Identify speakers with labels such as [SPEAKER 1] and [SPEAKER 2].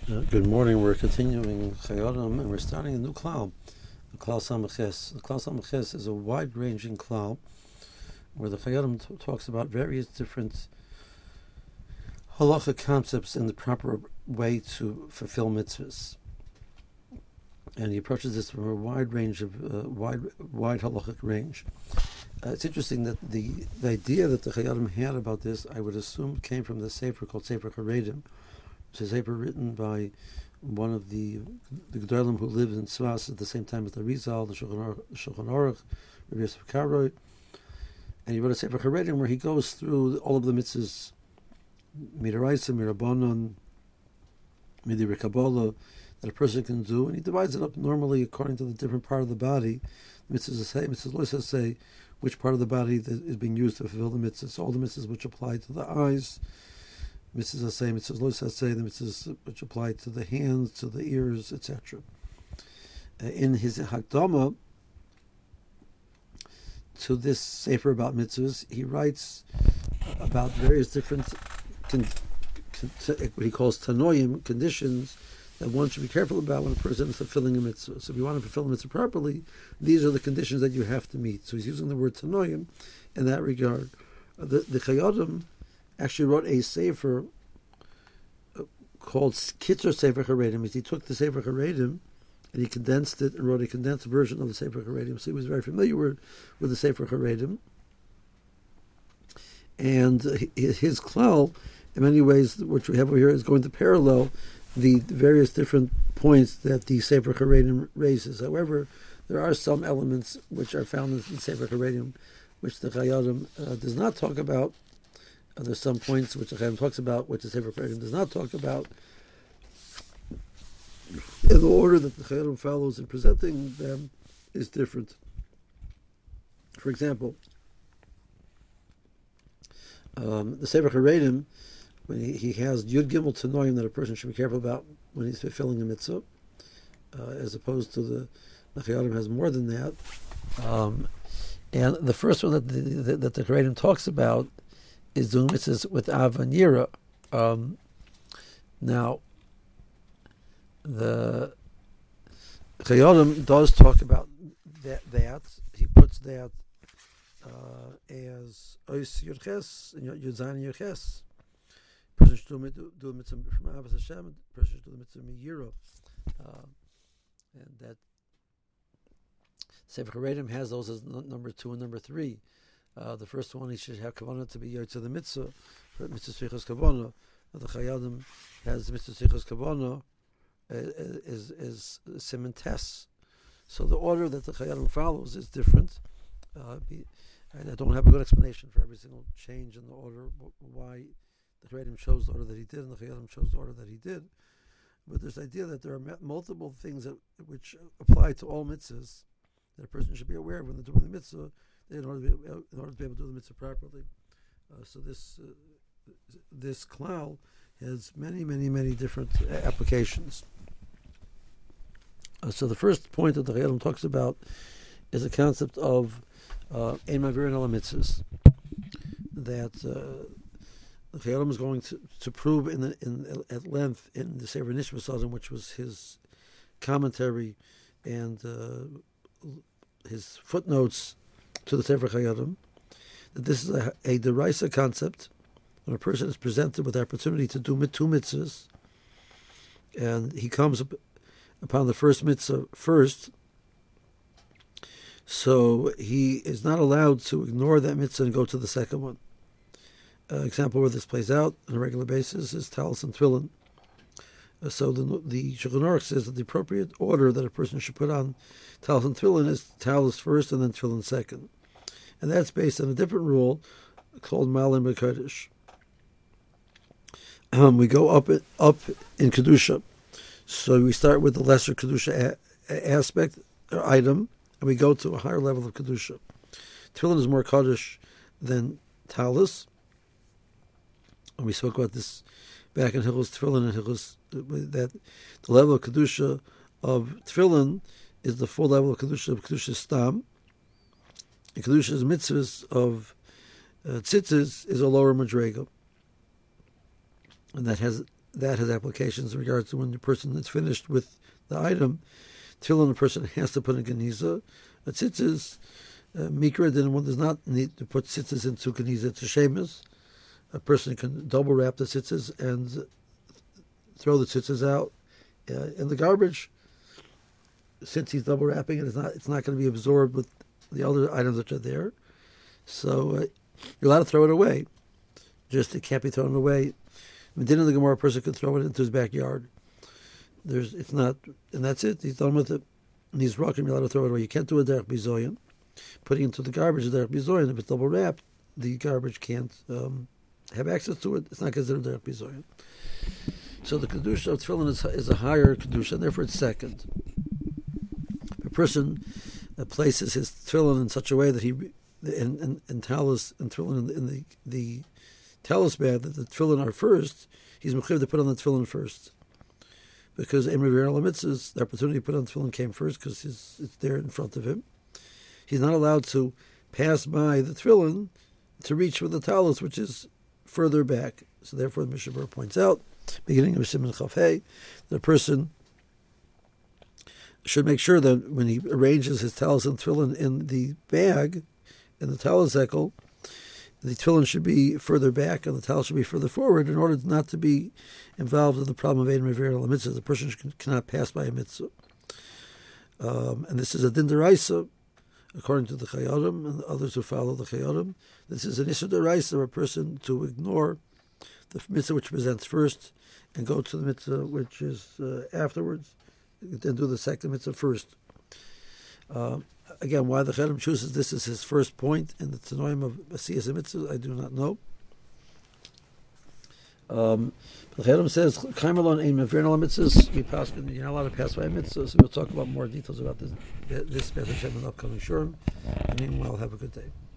[SPEAKER 1] Good morning. We're continuing Chayodim, and we're starting a new klal, the klal Samaches. The klal Samaches is a wide-ranging klal where the Chayodim talks about various different halacha concepts in the proper way to fulfill mitzvahs, and he approaches this from a wide range of wide halachic range. It's interesting that the idea that the Chayodim had about this, I would assume, came from the sefer called Sefer Haredim. It's a paper written by one of the Gedolim who lived in Tzfas at the same time as the Rizal, the Shulchan Aruch, Rabbi Yosef Karoi, and he wrote a Sefer Haredim where he goes through all of the mitzvahs, Midaraisa, Mirabanon, Midiri Kabbalah, that a person can do, and he divides it up normally according to the different part of the body. The mitzvahs Loisa say which part of the body that is being used to fulfill the mitzvahs. All the mitzvahs which apply to the eyes, mitzvahs say, mitzvahs lo say, the mitzvahs which apply to the hands, to the ears, etc. In his Hakdama to this sefer about mitzvahs, he writes about various different what he calls tanoim, conditions that one should be careful about when a person is fulfilling a mitzvah. So if you want to fulfill a mitzvah properly, these are the conditions that you have to meet. So he's using the word tanoim in that regard. The Chayodim actually wrote a sefer called Kitzer Sefer Haredim. He took the Sefer Haredim and he condensed it and wrote a condensed version of the Sefer Haredim. So he was very familiar with the Sefer Haredim. And his klal, in many ways, which we have over here, is going to parallel the various different points that the Sefer Haredim raises. However, there are some elements which are found in the Sefer Haredim which the Chayodim does not talk about. There's some points which the Chayyim talks about, which the Sefer Haredim does not talk about. And the order that the Chayyim follows in presenting them is different. For example, the Sefer Haredim, when he has Yud Gimel Tanoim that a person should be careful about when he's fulfilling a mitzvah, as opposed to the Chayyim has more than that. And the first one that the Haredim talks about is doing mitzvahs with Av and Yira. Now, the Chayodim does talk about that. He puts that as Ois Yurches and Yudzayin Yurches. Person should do a mitzvah from Avos Hashem. Person should do the mitzvah from Yira. And that Sefer Haredim has those as number 2 and number 3. The first one, he should have kavanah to be yotze the mitzvah, for mitzvah sfichas kavanah. The Chayadim has mitzvah sfichas kavanah is siman tes. So the order that the Chayadim follows is different. And I don't have a good explanation for every single change in the order, why the Chayadim chose the order that he did, and the Chayadim chose the order that he did. But there's the idea that there are multiple things which apply to all mitzvahs that a person should be aware of when they're doing the mitzvah, in order to be able to do the mitzvah properly. So this klal has many different applications. So the first point that the Chayyim talks about is the concept of ein mavirin ala mitzvahs, that the Chayyim is going to prove at length in the Sefer Nishmas, which was his commentary and his footnotes to the Sefer Chayodim, that this is a deraisa concept when a person is presented with the opportunity to do 2 mitzvahs, and he comes upon the first mitzvah first, so he is not allowed to ignore that mitzvah and go to the second one. Example where this plays out on a regular basis is talis and tefillin. So the Shulchan Aruch says that the appropriate order that a person should put on talis and tefillin is talis first and then tefillin second. And that's based on a different rule called Malim B'Kodesh. We go up in Kedusha. So we start with the lesser Kedusha aspect or item, and we go to a higher level of Kedusha. Tefillin is more Kodesh than talis. And we spoke about this back in Hilchos Tefillin and Hilchos, that the level of Kedusha of Tefillin is the full level of Kedusha Stam. And Kedusha's mitzvahs of tzitzis is a lower madrega. And that has that has applications in regards to when the person is finished with the item. Tefillin, the person has to put in Geniza. A tzitzis, mikra, then one does not need to put tzitzis into Geniza. It's a shemus. A person can double wrap the tzitzis and throw the tzitzis out in the garbage. Since he's double wrapping it, it's not going to be absorbed with the other items which are there. So you're allowed to throw it away. Just it can't be thrown away. Within the Gemara, a person could throw it into his backyard. It's not, and that's it. He's done with it. And he's rocking. You're allowed to throw it away. You can't do a derech bizoyin. Putting it into the garbage is derech bizoyin. If it's double wrapped, the garbage can't have access to it. It's not considered derech bizoyin. So the kedusha of tefillin is a higher kedusha, and therefore it's second. A person places his tefillin in such a way that he and talus and tefillin in the talus bag that the tefillin are first. He's mechuyev to put on the tefillin first, because Emre V'Yarla Mitzvahs, the opportunity to put on the tefillin came first because it's there in front of him. He's not allowed to pass by the tefillin to reach for the talus, which is further back. So therefore, the Mishnah Berurah points out, beginning of Siman Chaf Hey, the person should make sure that when he arranges his talus and tefillin in the bag, in the talus zekel, the tefillin should be further back and the talus should be further forward in order not to be involved in the problem of Ein Revere al Mitzvah. The person cannot pass by a mitzvah. And this is a din deraisa, according to the Chayodim and others who follow the Chayodim. This is an issur deraisa of a person to ignore the mitzvah which presents first and go to the mitzvah which is afterwards, then do the second mitzvah first. Again, why the Chayodim chooses this as his first point in the Tanoim of Asiyas Mitzvah, I do not know. The Chayodim says, "Kaimalon ein mevern al mitzvahs." You're not allowed to pass by mitzvahs. So we'll talk about more details about this Beth Hashem in the upcoming shurim. And meanwhile, have a good day.